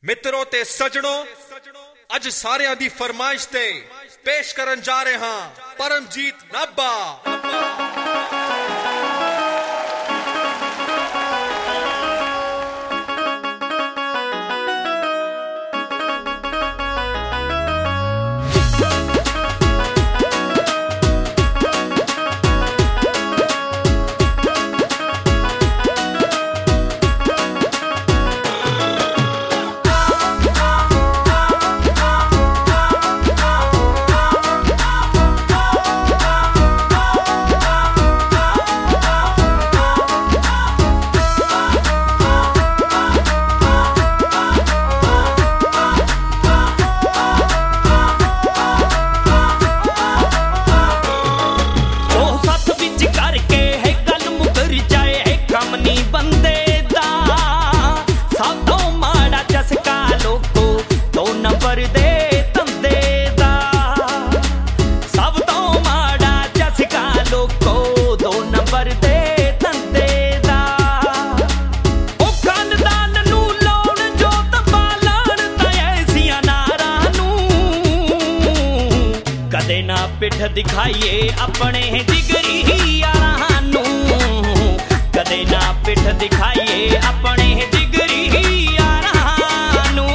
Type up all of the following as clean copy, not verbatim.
मित्रों ते सजणों, अज सारियां दी फरमाइश ते पेश करन जा रहे हां परमजीत नाभा। कदे ना पिठ दिखाइए अपने जिगरी यारां नू, कदे ना पिठ दिखाइए अपने जिगरी यारां नू।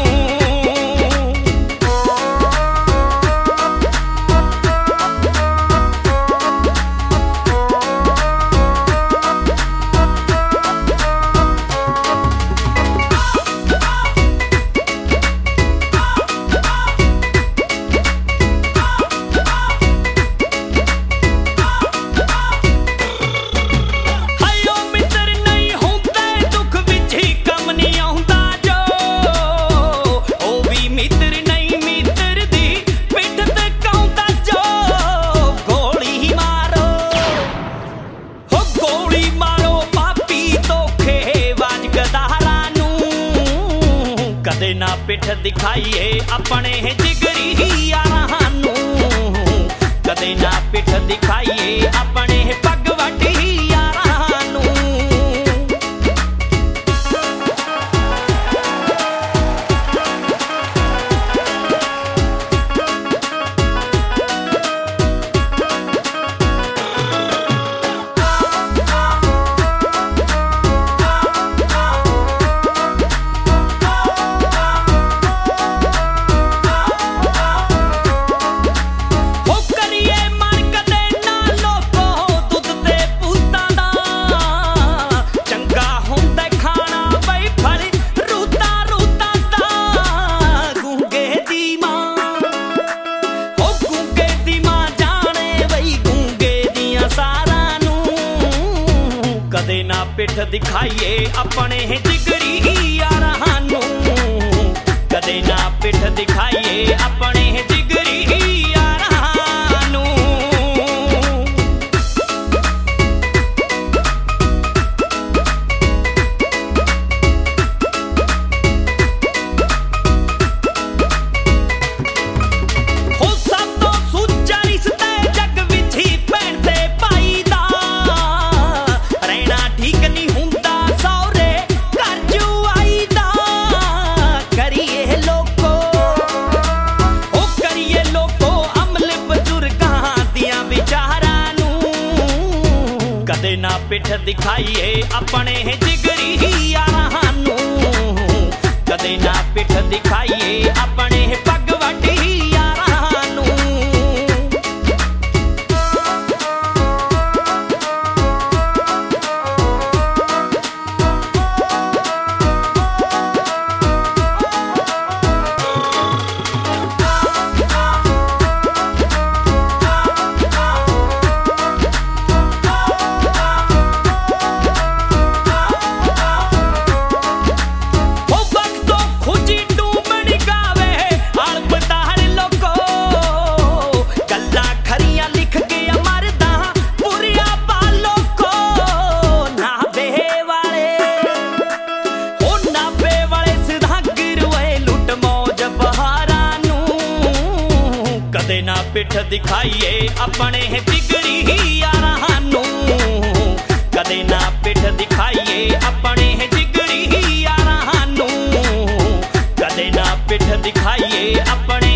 कदे ना पिठ दिखाइए अपने जिगरी यारां नू, कदे ना पिठ दिखाइए अपने पगवटी यारां नू। कदे ना पिठ दिखाइए अपने जिगरी यारां नू, कदे ना पिठ दिखाइए अपने जिगरी यारां नू। कदे ना पिठ दिखाइए अपने जिगरी यारां नू, कदे ना पिठ दिखाइए अपने पगवटी यारां नू। कदे ना पिठ दिखाइए अपने जिगरी यारां नू, कदे ना पिठ दिखाइए अपने जिगरी यारां नू, कदे ਪਿੱਠ ਦਿਖਾਈਏ ਆਪਣੇ